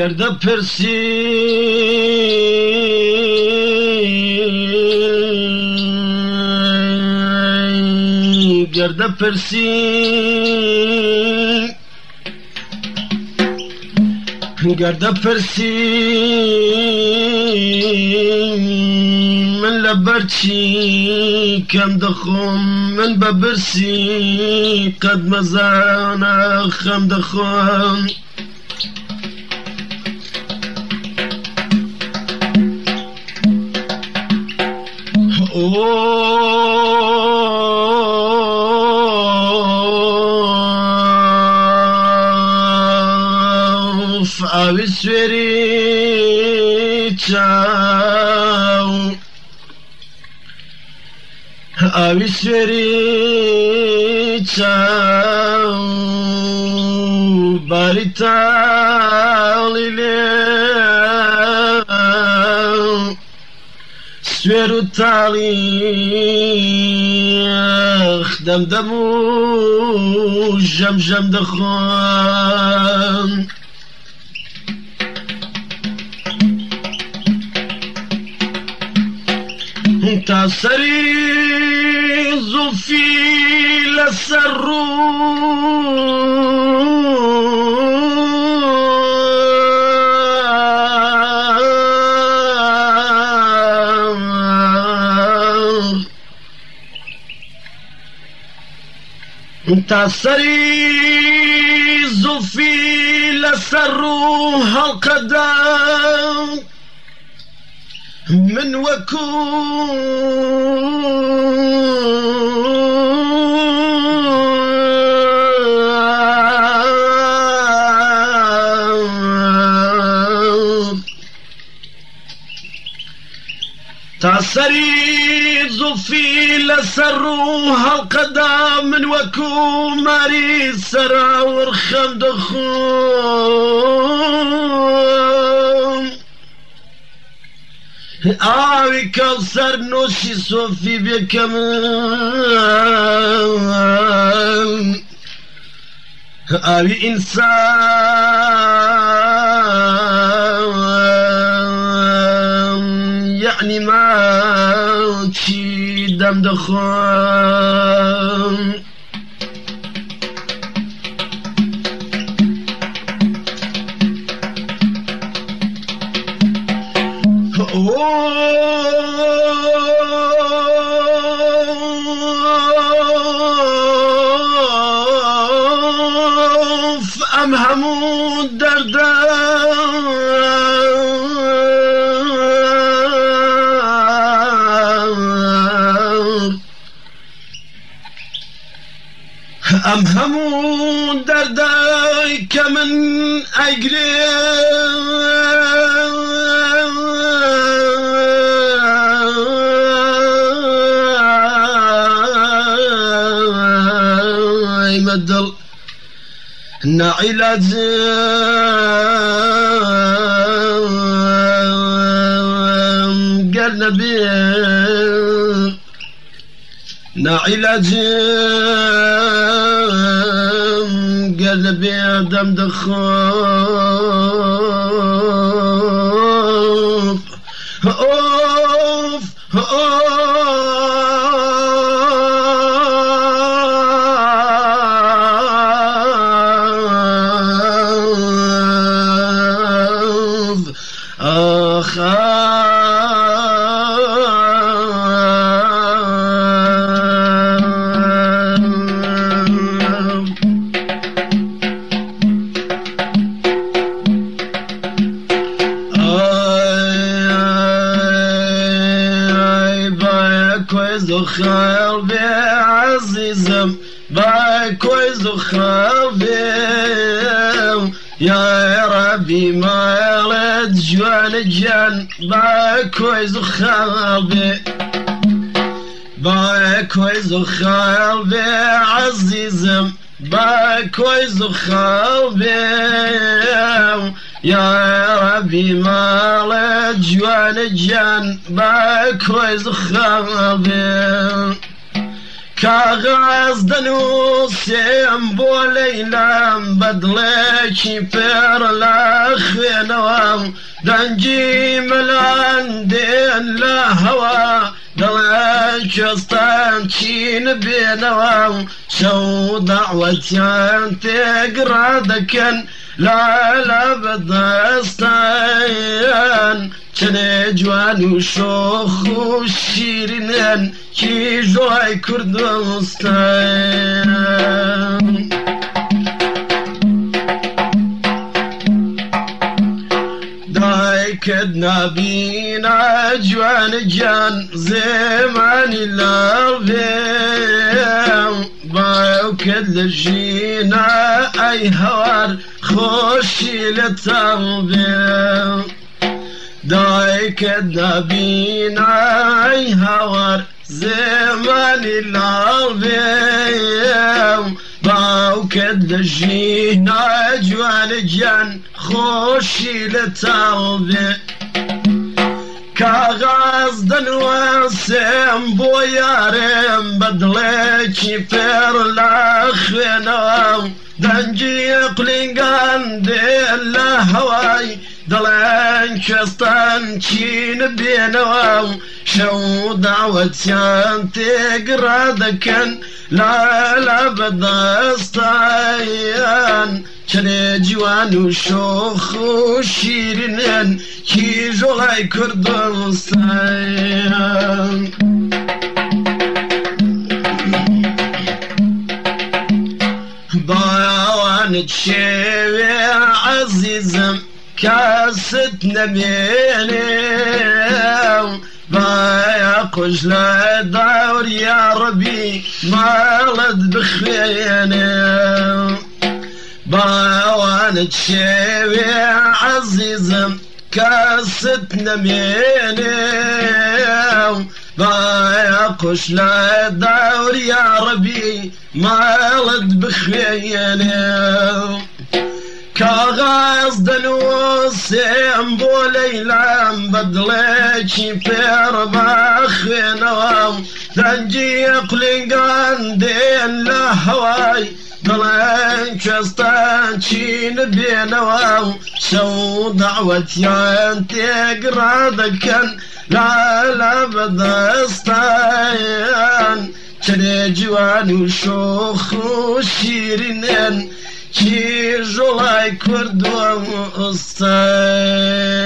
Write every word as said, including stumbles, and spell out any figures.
گرده پرسی گرده پرسی گرده پرسی من لبرچی کم دخم من ببرسی قد مزانا خم دخم آوی سویری چاو آوی سویری چاو باری تالی لیو سویرو تالی دم دمو جم جم دخوان تاسري زوفي لسرو تاسري زوفي لسرو هالقدام من وكون تعسري زوفي لسروها القدام من وكون ماري سرا ورخم دخون آوي كوثر نوشي صوفي بكمان آوي إنسان يعني ما تشي دم دخان أم همون دردم أم همون دردم كمن أجري مدل نعلاج قال نبي نعلاج قال نبي دم دخوف اوف زخار بعزيزم باكوي زخار يا ربي ما يلد جوان الجن باكوي زخار باكوي زخار بعزيزم باكوي زخار يا ربي ما جوان الجن باكوي زخار کاغاز دەنووسێم بۆ لەیلام بەدڵێکی پێڕ لە خوێنەوە دەنگی مەلان دێن لە هەوا دەڵێن کوێستان چین بێنەوە شەو دەعوەتیان تێگڕا دەکەن لا لا بەدەستان چنێ جوان و شۆخ و شیرینن کیژۆی کوردستان دایکت نابینە جوانە گیان زێمانی لاوێ باوکت لە ژینە ئەی هەوار خۆشی لە تاو بێ دایکت نابینە ئەی هەوار زێمانی لاوێ باوکت لە ژینە جوانە گیان خۆشی لە تاو بێ کاغاز دەنووسێم بۆ یارێم بەدڵێکی پێڕ لە خوێنەوە دەنگی قلینگان دێن لە هەوای دەڵێن کوێستان چین بێنەوە شەو داوەتیان تێگڕا دەکەن لا لا بەدەستایان چنێ جوان و شۆخ و شیرینن کیژۆڵای کوردستان باوانت شێوێ عەزیزم کاست نەبێنێ بایا قوش لە داور یا ڕەبی ماڵت بخوێنێ باوانت شێوێ عەزیزم کاست نەمێنێ بایا قوش لە داور یا ڕەبی ماڵت بخوێنێ کاغاز دەنووسێم بۆ لەیلام بەدڵێکی پێڕ بە خوێنەوە دەنگی قولینگان دێن لە هەوای دەڵێن کوێستان چین بێنەوە شەو دەعوەتیان تێگڕا دەکەن لا لا بەدەستایان چنێ جوان و شۆخ و شیرینن کیژۆڵای کوردستان